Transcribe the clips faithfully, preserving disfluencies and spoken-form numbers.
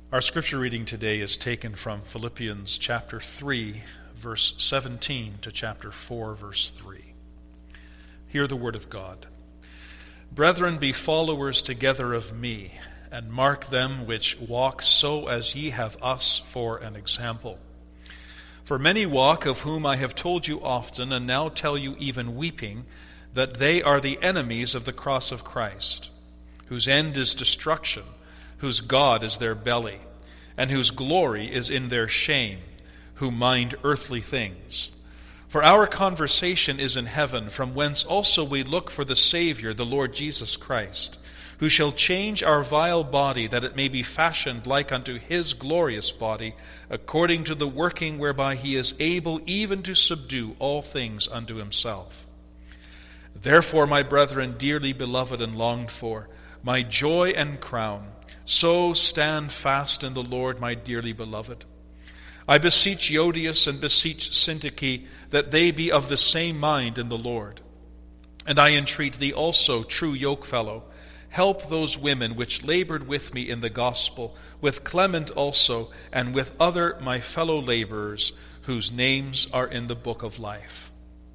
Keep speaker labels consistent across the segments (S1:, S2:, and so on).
S1: Our scripture reading today is taken from Philippians chapter three, verse seventeen to chapter four, verse three. Hear the word of God. Brethren, be followers together of me, and mark them which walk so as ye have us for an example. For many walk, of whom I have told you often, and now tell you even weeping, that they are the enemies of the cross of Christ, whose end is destruction, whose God is their belly, and whose glory is in their shame, who mind earthly things. For our conversation is in heaven, from whence also we look for the Savior, the Lord Jesus Christ, who shall change our vile body, that it may be fashioned like unto his glorious body, according to the working whereby he is able even to subdue all things unto himself. Therefore, my brethren, dearly beloved and longed for, my joy and crown, so stand fast in the Lord, my dearly beloved. I beseech Euodias and beseech Syntyche that they be of the same mind in the Lord. And I entreat thee also, true yokefellow, help those women which labored with me in the gospel, with Clement also, and with other my fellow laborers, whose names are in the book of life.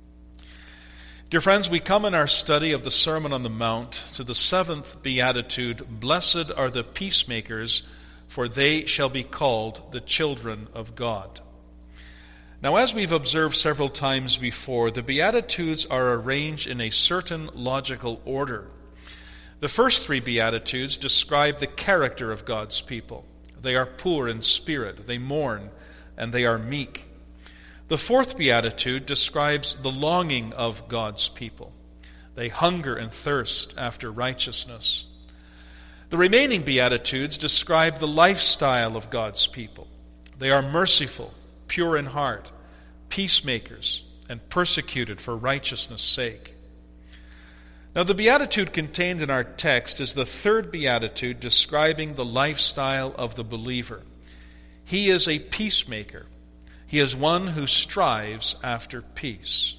S1: Dear friends, we come in our study of the Sermon on the Mount to the seventh beatitude, Blessed are the peacemakers, for they shall be called the children of God. Now, as we've observed several times before, the Beatitudes are arranged in a certain logical order. The first three Beatitudes describe the character of God's people. They are poor in spirit, they mourn, and they are meek. The fourth Beatitude describes the longing of God's people. They hunger and thirst after righteousness. The remaining Beatitudes describe the lifestyle of God's people. They are merciful, pure in heart, peacemakers, and persecuted for righteousness' sake. Now, the Beatitude contained in our text is the third Beatitude describing the lifestyle of the believer. He is a peacemaker. He is one who strives after peace.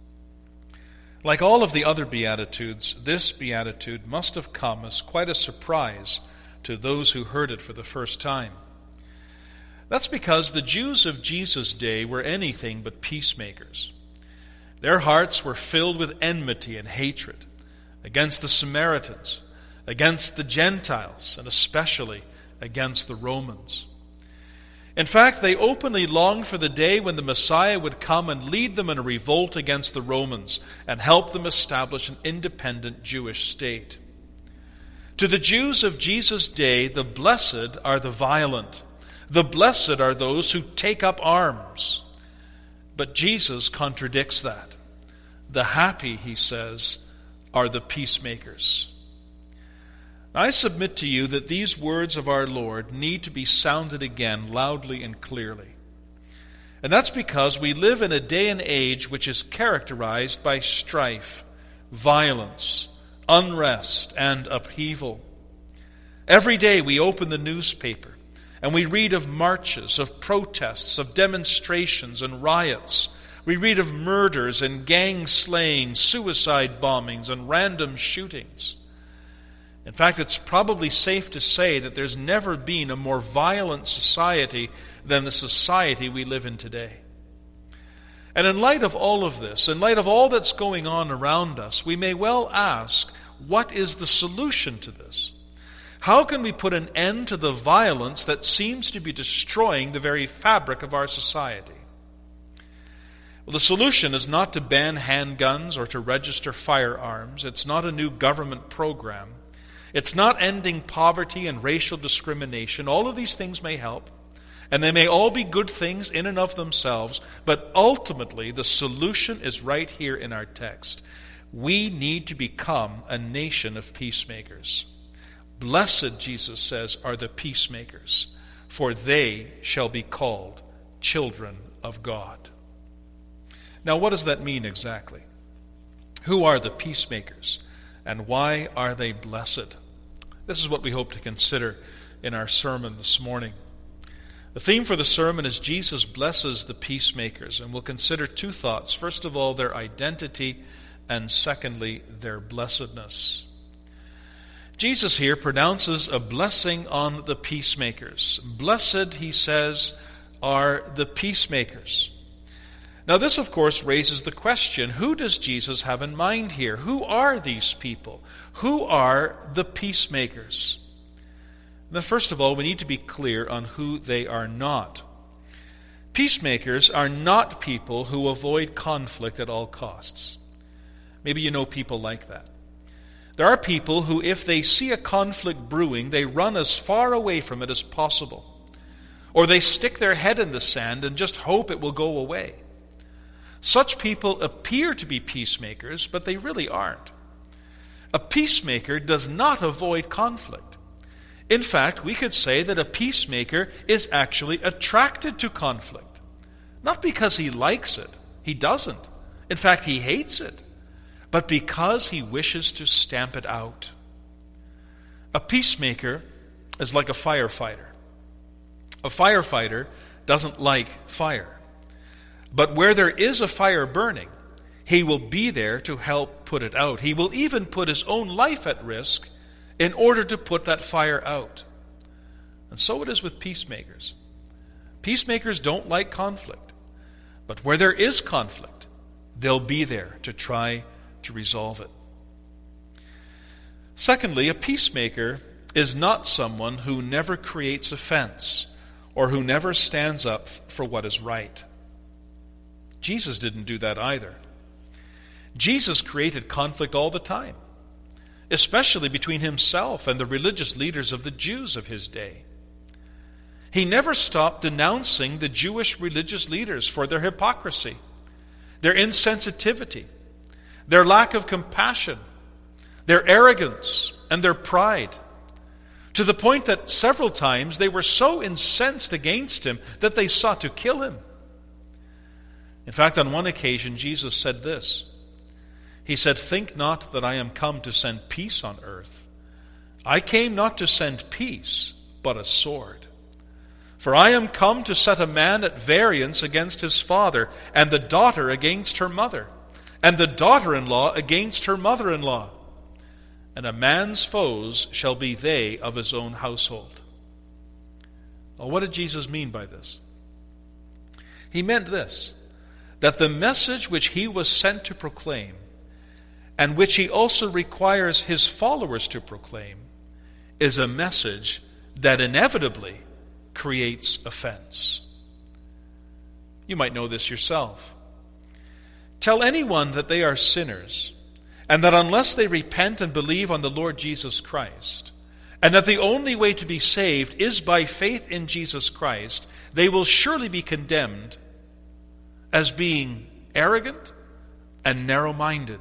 S1: Like all of the other Beatitudes, this Beatitude must have come as quite a surprise to those who heard it for the first time. That's because the Jews of Jesus' day were anything but peacemakers. Their hearts were filled with enmity and hatred against the Samaritans, against the Gentiles, and especially against the Romans. In fact, they openly longed for the day when the Messiah would come and lead them in a revolt against the Romans and help them establish an independent Jewish state. To the Jews of Jesus' day, the blessed are the violent. The blessed are those who take up arms. But Jesus contradicts that. The happy, he says, are the peacemakers. I submit to you that these words of our Lord need to be sounded again loudly and clearly. And that's because we live in a day and age which is characterized by strife, violence, unrest, and upheaval. Every day we open the newspaper and we read of marches, of protests, of demonstrations and riots. We read of murders and gang slaying, suicide bombings, and random shootings. In fact, it's probably safe to say that there's never been a more violent society than the society we live in today. And in light of all of this, in light of all that's going on around us, we may well ask, what is the solution to this? How can we put an end to the violence that seems to be destroying the very fabric of our society? Well, the solution is not to ban handguns or to register firearms. It's not a new government program. It's not ending poverty and racial discrimination. All of these things may help, and they may all be good things in and of themselves, but ultimately the solution is right here in our text. We need to become a nation of peacemakers. Blessed, Jesus says, are the peacemakers, for they shall be called children of God. Now, what does that mean exactly? Who are the peacemakers? And why are they blessed? This is what we hope to consider in our sermon this morning. The theme for the sermon is Jesus blesses the peacemakers, and we'll consider two thoughts. First of all, their identity, and secondly, their blessedness. Jesus here pronounces a blessing on the peacemakers. Blessed, he says, are the peacemakers. Now this, of course, raises the question, who does Jesus have in mind here? Who are these people? Who are the peacemakers? Then first of all, we need to be clear on who they are not. Peacemakers are not people who avoid conflict at all costs. Maybe you know people like that. There are people who, if they see a conflict brewing, they run as far away from it as possible. Or they stick their head in the sand and just hope it will go away. Such people appear to be peacemakers, but they really aren't. A peacemaker does not avoid conflict. In fact, we could say that a peacemaker is actually attracted to conflict. Not because he likes it. He doesn't. In fact, he hates it. But because he wishes to stamp it out. A peacemaker is like a firefighter. A firefighter doesn't like fire. But where there is a fire burning, he will be there to help put it out. He will even put his own life at risk in order to put that fire out. And so it is with peacemakers. Peacemakers don't like conflict. But where there is conflict, they'll be there to try to resolve it. Secondly, a peacemaker is not someone who never creates offense or who never stands up for what is right. Jesus didn't do that either. Jesus created conflict all the time, especially between himself and the religious leaders of the Jews of his day. He never stopped denouncing the Jewish religious leaders for their hypocrisy, their insensitivity, their lack of compassion, their arrogance, and their pride, to the point that several times they were so incensed against him that they sought to kill him. In fact, on one occasion, Jesus said this. He said, "Think not that I am come to send peace on earth. I came not to send peace, but a sword. For I am come to set a man at variance against his father, and the daughter against her mother, and the daughter-in-law against her mother-in-law. And a man's foes shall be they of his own household." Well, what did Jesus mean by this? He meant this, that the message which he was sent to proclaim, and which he also requires his followers to proclaim, is a message that inevitably creates offense. You might know this yourself. Tell anyone that they are sinners, and that unless they repent and believe on the Lord Jesus Christ, and that the only way to be saved is by faith in Jesus Christ, they will surely be condemned as being arrogant and narrow-minded.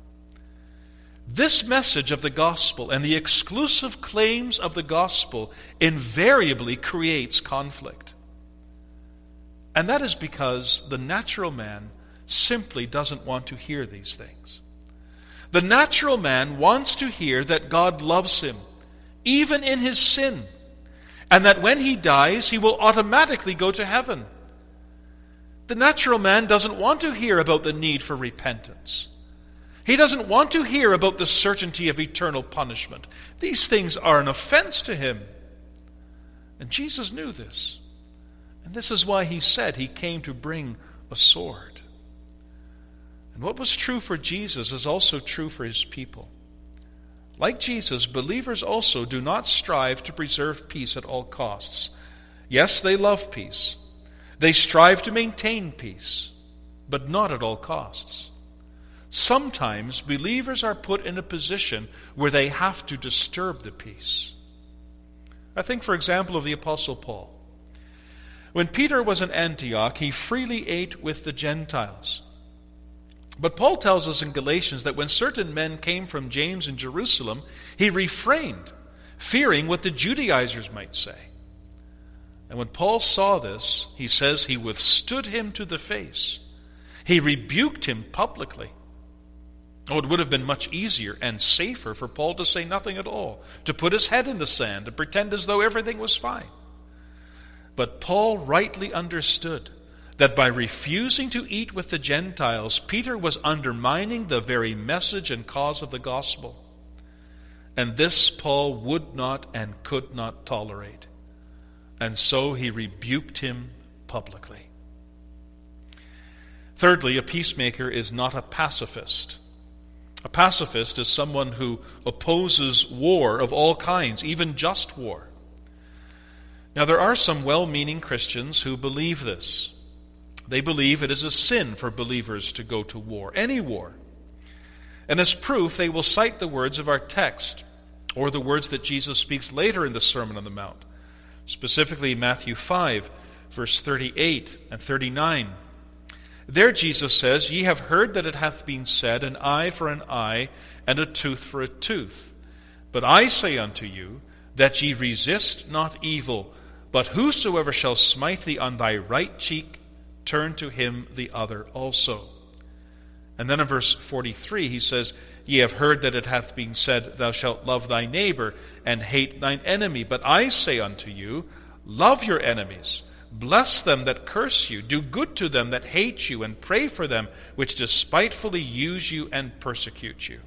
S1: This message of the gospel and the exclusive claims of the gospel invariably creates conflict. And that is because the natural man simply doesn't want to hear these things. The natural man wants to hear that God loves him, even in his sin, and that when he dies, he will automatically go to heaven. The natural man doesn't want to hear about the need for repentance. He doesn't want to hear about the certainty of eternal punishment. These things are an offense to him. And Jesus knew this. And this is why he said he came to bring a sword. And what was true for Jesus is also true for his people. Like Jesus, believers also do not strive to preserve peace at all costs. Yes, they love peace. They strive to maintain peace, but not at all costs. Sometimes believers are put in a position where they have to disturb the peace. I think, for example, of the Apostle Paul. When Peter was in Antioch, he freely ate with the Gentiles. But Paul tells us in Galatians that when certain men came from James in Jerusalem, he refrained, fearing what the Judaizers might say. And when Paul saw this, he says he withstood him to the face. He rebuked him publicly. Oh, it would have been much easier and safer for Paul to say nothing at all, to put his head in the sand and pretend as though everything was fine. But Paul rightly understood that by refusing to eat with the Gentiles, Peter was undermining the very message and cause of the gospel. And this Paul would not and could not tolerate. And so he rebuked him publicly. Thirdly, a peacemaker is not a pacifist. A pacifist is someone who opposes war of all kinds, even just war. Now, there are some well-meaning Christians who believe this. They believe it is a sin for believers to go to war, any war. And as proof, they will cite the words of our text, or the words that Jesus speaks later in the Sermon on the Mount, specifically Matthew five, verse thirty-eight and thirty-nine. There Jesus says, "Ye have heard that it hath been said, an eye for an eye, and a tooth for a tooth. But I say unto you, that ye resist not evil, but whosoever shall smite thee on thy right cheek, turn to him the other also." And then in verse forty-three he says, "Ye have heard that it hath been said, Thou shalt love thy neighbor, and hate thine enemy. But I say unto you, love your enemies, bless them that curse you, do good to them that hate you, and pray for them which despitefully use you and persecute you."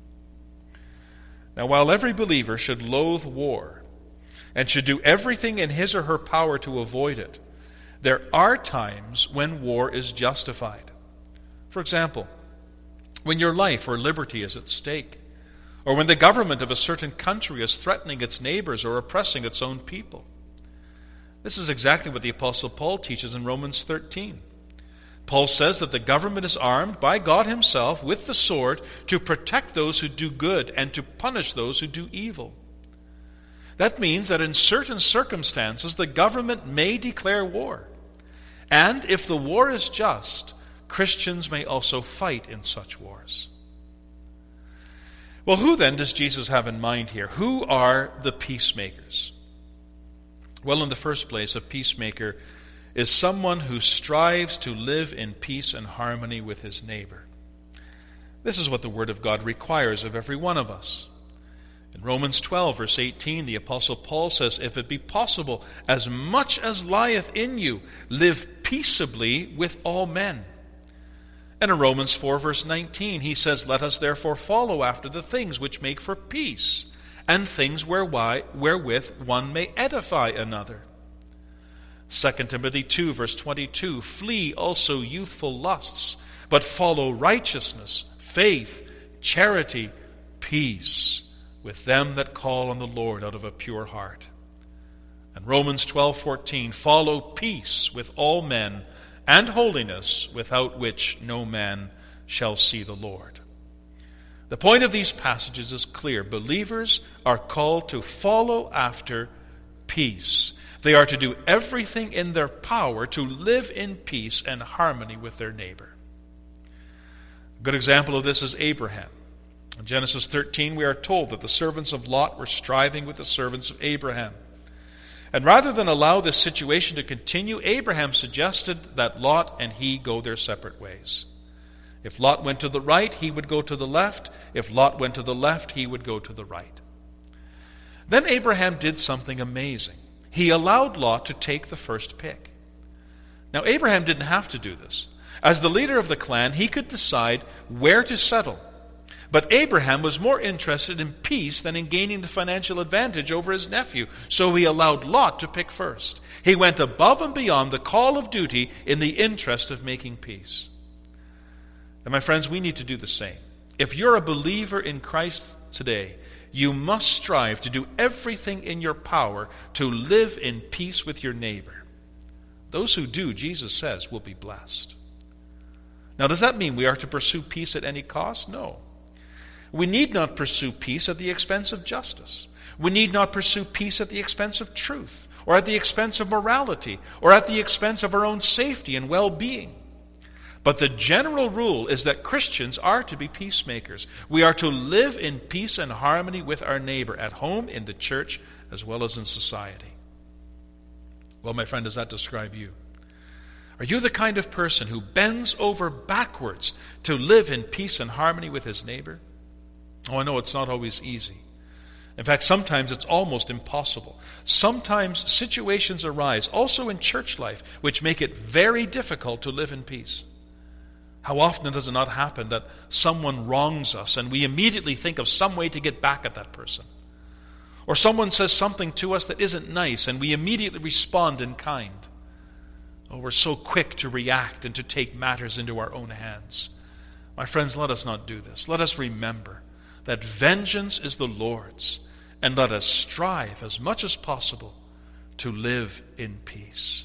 S1: Now, while every believer should loathe war, and should do everything in his or her power to avoid it, there are times when war is justified. For example, when your life or liberty is at stake, or when the government of a certain country is threatening its neighbors or oppressing its own people. This is exactly what the Apostle Paul teaches in Romans thirteen. Paul says that the government is armed by God himself with the sword to protect those who do good and to punish those who do evil. That means that in certain circumstances the government may declare war. And if the war is just, Christians may also fight in such wars. Well, who then does Jesus have in mind here? Who are the peacemakers? Well, in the first place, a peacemaker is someone who strives to live in peace and harmony with his neighbor. This is what the Word of God requires of every one of us. In Romans twelve, verse eighteen, the Apostle Paul says, "If it be possible, as much as lieth in you, live peaceably with all men." And in Romans four, verse nineteen, he says, "Let us therefore follow after the things which make for peace, and things wherewith one may edify another." Second Timothy two, verse twenty-two, "Flee also youthful lusts, but follow righteousness, faith, charity, peace, with them that call on the Lord out of a pure heart." And Romans twelve, fourteen, "Follow peace with all men, and holiness, without which no man shall see the Lord." The point of these passages is clear. Believers are called to follow after peace. They are to do everything in their power to live in peace and harmony with their neighbor. A good example of this is Abraham. In Genesis thirteen, we are told that the servants of Lot were striving with the servants of Abraham. And rather than allow this situation to continue, Abraham suggested that Lot and he go their separate ways. If Lot went to the right, he would go to the left. If Lot went to the left, he would go to the right. Then Abraham did something amazing. He allowed Lot to take the first pick. Now, Abraham didn't have to do this. As the leader of the clan, he could decide where to settle. But Abraham was more interested in peace than in gaining the financial advantage over his nephew, so he allowed Lot to pick first. He went above and beyond the call of duty in the interest of making peace. And my friends, we need to do the same. If you're a believer in Christ today, you must strive to do everything in your power to live in peace with your neighbor. Those who do, Jesus says, will be blessed. Now, does that mean we are to pursue peace at any cost? No. We need not pursue peace at the expense of justice. We need not pursue peace at the expense of truth, or at the expense of morality, or at the expense of our own safety and well-being. But the general rule is that Christians are to be peacemakers. We are to live in peace and harmony with our neighbor at home, in the church, as well as in society. Well, my friend, does that describe you? Are you the kind of person who bends over backwards to live in peace and harmony with his neighbor? Oh, I know it's not always easy. In fact, sometimes it's almost impossible. Sometimes situations arise, also in church life, which make it very difficult to live in peace. How often does it not happen that someone wrongs us and we immediately think of some way to get back at that person? Or someone says something to us that isn't nice and we immediately respond in kind. Oh, we're so quick to react and to take matters into our own hands. My friends, let us not do this. Let us remember that vengeance is the Lord's, and let us strive as much as possible to live in peace.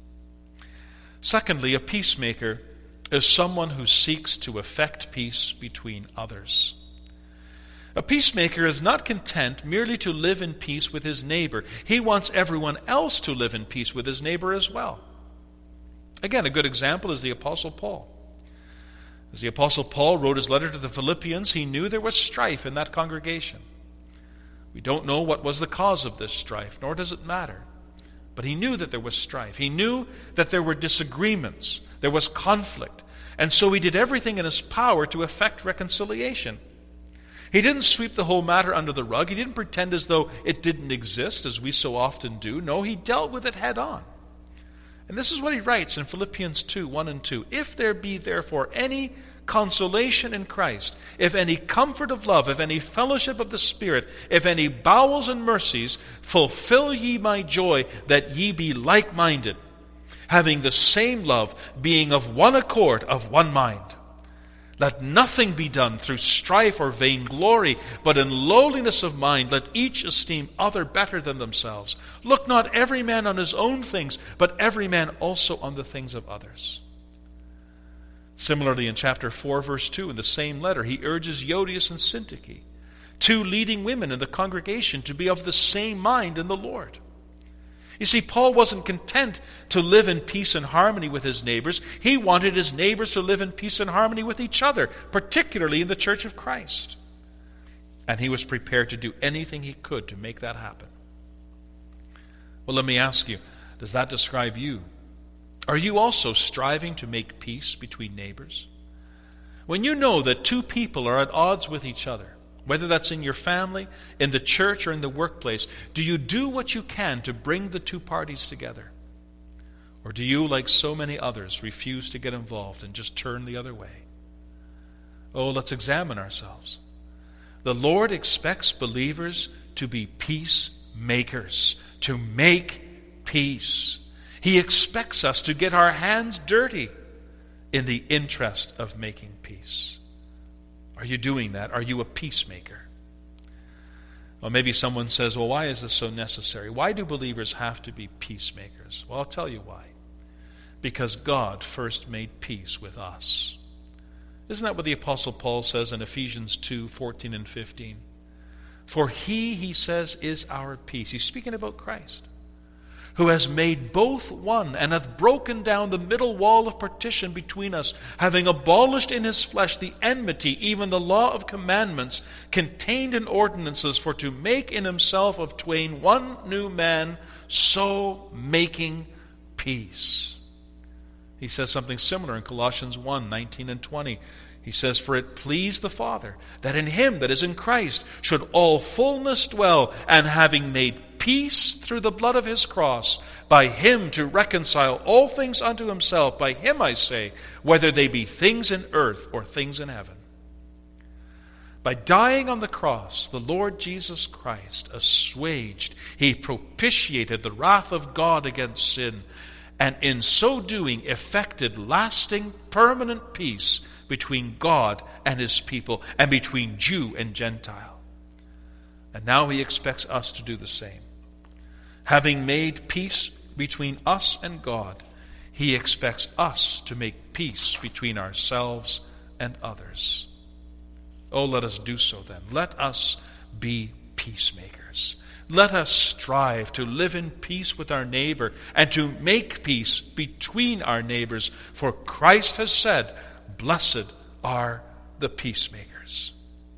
S1: Secondly, a peacemaker is someone who seeks to effect peace between others. A peacemaker is not content merely to live in peace with his neighbor. He wants everyone else to live in peace with his neighbor as well. Again, a good example is the Apostle Paul. As the Apostle Paul wrote his letter to the Philippians, he knew there was strife in that congregation. We don't know what was the cause of this strife, nor does it matter. But he knew that there was strife. He knew that there were disagreements. There was conflict. And so he did everything in his power to effect reconciliation. He didn't sweep the whole matter under the rug. He didn't pretend as though it didn't exist, as we so often do. No, he dealt with it head on. And this is what he writes in Philippians two, one and two. If there be therefore any consolation in Christ, if any comfort of love, if any fellowship of the Spirit, if any bowels and mercies, fulfill ye my joy, that ye be like-minded, having the same love, being of one accord, of one mind. Let nothing be done through strife or vainglory, but in lowliness of mind let each esteem other better than themselves. Look not every man on his own things, but every man also on the things of others. Similarly, in chapter four, verse two, in the same letter, he urges Euodias and Syntyche, two leading women in the congregation, to be of the same mind in the Lord. You see, Paul wasn't content to live in peace and harmony with his neighbors. He wanted his neighbors to live in peace and harmony with each other, particularly in the church of Christ. And he was prepared to do anything he could to make that happen. Well, let me ask you, does that describe you? Are you also striving to make peace between neighbors? When you know that two people are at odds with each other, whether that's in your family, in the church, or in the workplace, do you do what you can to bring the two parties together? Or do you, like so many others, refuse to get involved and just turn the other way? Oh, let's examine ourselves. The Lord expects believers to be peacemakers, to make peace. He expects us to get our hands dirty in the interest of making peace. Are you doing that? Are you a peacemaker? Well, maybe someone says, well, why is this so necessary? Why do believers have to be peacemakers? Well, I'll tell you why. Because God first made peace with us. Isn't that what the Apostle Paul says in Ephesians two, fourteen and fifteen? For he, he says, is our peace. He's speaking about Christ, who has made both one, and hath broken down the middle wall of partition between us, having abolished in his flesh the enmity, even the law of commandments contained in ordinances, for to make in himself of twain one new man, so making peace. He says something similar in Colossians one, nineteen and twenty. He says, for it pleased the Father, that in him that is in Christ should all fullness dwell, and having made peace through the blood of his cross, by him to reconcile all things unto himself. By him, I say, whether they be things in earth or things in heaven. By dying on the cross, the Lord Jesus Christ assuaged, he propitiated the wrath of God against sin, and in so doing effected lasting, permanent peace between God and his people, and between Jew and Gentile. And now he expects us to do the same. Having made peace between us and God, he expects us to make peace between ourselves and others. Oh, let us do so then. Let us be peacemakers. Let us strive to live in peace with our neighbor and to make peace between our neighbors. For Christ has said, blessed are the peacemakers.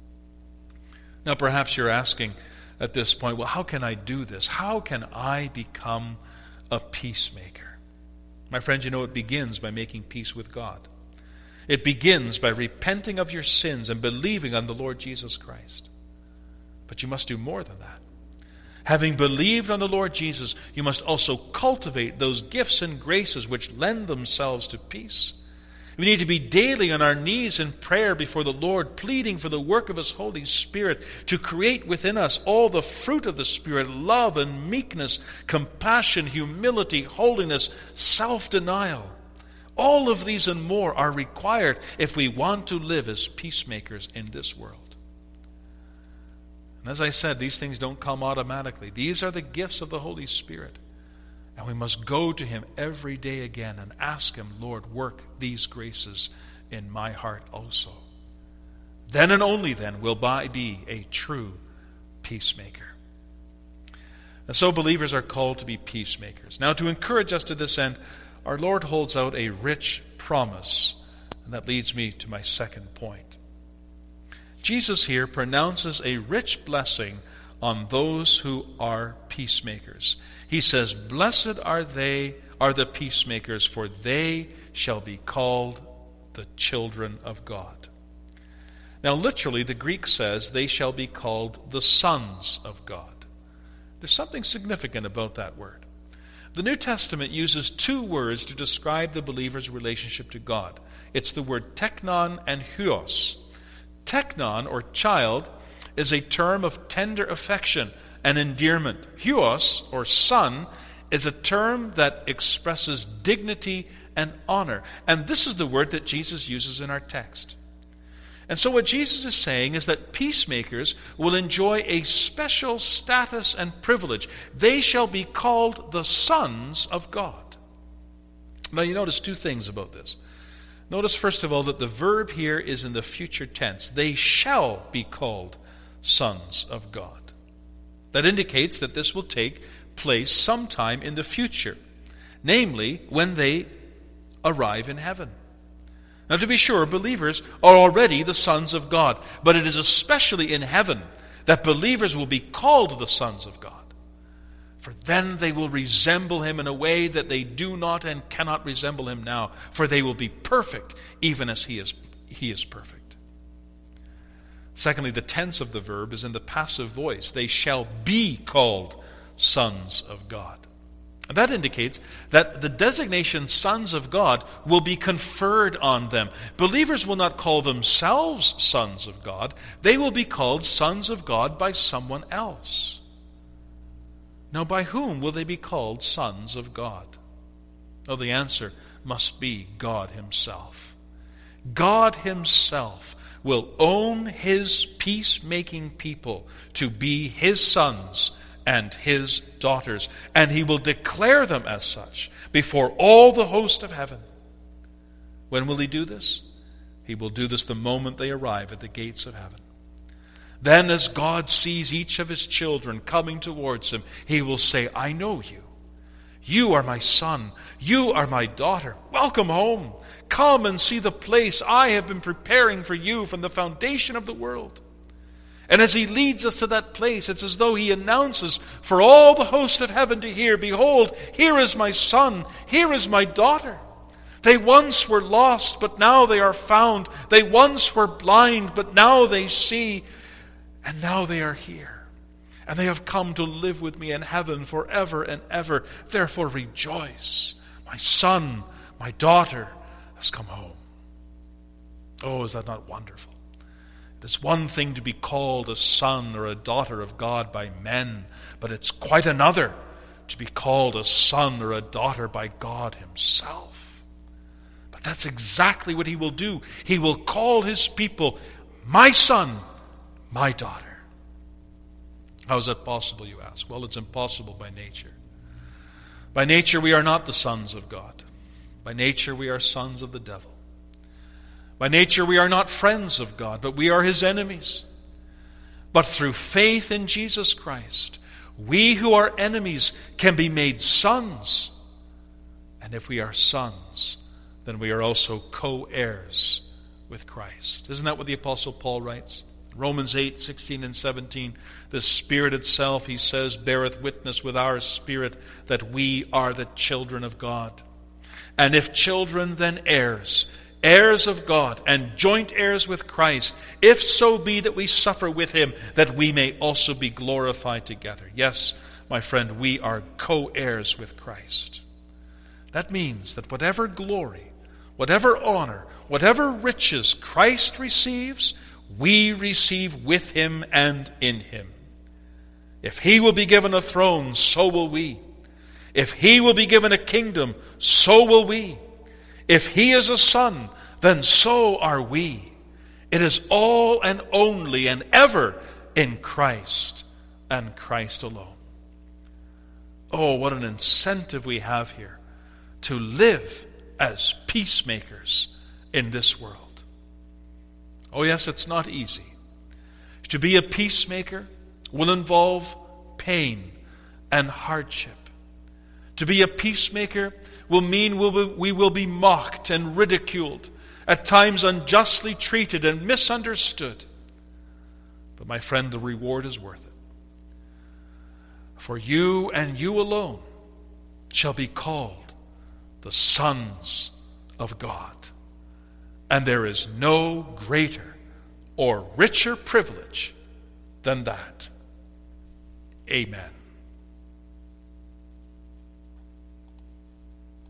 S1: Now perhaps you're asking at this point, well, how can I do this? How can I become a peacemaker? My friend, you know it begins by making peace with God. It begins by repenting of your sins and believing on the Lord Jesus Christ. But you must do more than that. Having believed on the Lord Jesus, you must also cultivate those gifts and graces which lend themselves to peace. We need to be daily on our knees in prayer before the Lord, pleading for the work of His Holy Spirit to create within us all the fruit of the Spirit, love and meekness, compassion, humility, holiness, self-denial. All of these and more are required if we want to live as peacemakers in this world. And as I said, these things don't come automatically. These are the gifts of the Holy Spirit. And we must go to Him every day again and ask Him, Lord, work these graces in my heart also. Then and only then will I be a true peacemaker. And so believers are called to be peacemakers. Now, to encourage us to this end, our Lord holds out a rich promise. And that leads me to my second point. Jesus here pronounces a rich blessing on those who are peacemakers. He says, "Blessed are they, are the peacemakers, for they shall be called the children of God." Now, literally, the Greek says they shall be called the sons of God. There's something significant about that word. The New Testament uses two words to describe the believer's relationship to God. It's the word teknon and huios. Teknon, or child, is a term of tender affection and endearment. Huios, or son, is a term that expresses dignity and honor. And this is the word that Jesus uses in our text. And so what Jesus is saying is that peacemakers will enjoy a special status and privilege. They shall be called the sons of God. Now you notice two things about this. Notice first of all that the verb here is in the future tense. They shall be called sons of God. That indicates that this will take place sometime in the future, namely when they arrive in heaven. Now, to be sure, believers are already the sons of God, but it is especially in heaven that believers will be called the sons of God. For then they will resemble Him in a way that they do not and cannot resemble Him now, for they will be perfect even as He is, he is perfect. Secondly, the tense of the verb is in the passive voice. They shall be called sons of God. And that indicates that the designation sons of God will be conferred on them. Believers will not call themselves sons of God. They will be called sons of God by someone else. Now, by whom will they be called sons of God? Oh, the answer must be God Himself. God Himself will own His peacemaking people to be His sons and His daughters, and He will declare them as such before all the host of heaven. When will He do this? He will do this the moment they arrive at the gates of heaven. Then as God sees each of His children coming towards Him, He will say, "I know you. You are my son. You are my daughter. Welcome home. Come and see the place I have been preparing for you from the foundation of the world." And as He leads us to that place, it's as though He announces for all the host of heaven to hear, "Behold, here is my son, here is my daughter. They once were lost, but now they are found. They once were blind, but now they see. And now they are here. And they have come to live with me in heaven forever and ever. Therefore rejoice. My son, my daughter has come home." Oh, is that not wonderful? It's one thing to be called a son or a daughter of God by men, but it's quite another to be called a son or a daughter by God Himself. But that's exactly what He will do. He will call His people, "My son, my daughter." How is that possible, you ask? Well, it's impossible by nature. By nature, we are not the sons of God. By nature, we are sons of the devil. By nature, we are not friends of God, but we are His enemies. But through faith in Jesus Christ, we who are enemies can be made sons. And if we are sons, then we are also co-heirs with Christ. Isn't that what the Apostle Paul writes? Romans eight, sixteen and seventeen, "The Spirit itself," he says, "beareth witness with our spirit that we are the children of God. And if children, then heirs, heirs of God, and joint heirs with Christ, if so be that we suffer with Him, that we may also be glorified together." Yes, my friend, we are co-heirs with Christ. That means that whatever glory, whatever honor, whatever riches Christ receives, we receive with him and in him. If he will be given a throne, so will we. If he will be given a kingdom, so will we. If he is a son, then so are we. It is all and only and ever in Christ and Christ alone. Oh, what an incentive we have here to live as peacemakers in this world. Oh yes, it's not easy. To be a peacemaker will involve pain and hardship. To be a peacemaker will mean we'll be, we will be mocked and ridiculed, at times unjustly treated and misunderstood. But my friend, the reward is worth it. For you and you alone shall be called the sons of God. And there is no greater or richer privilege than that. Amen.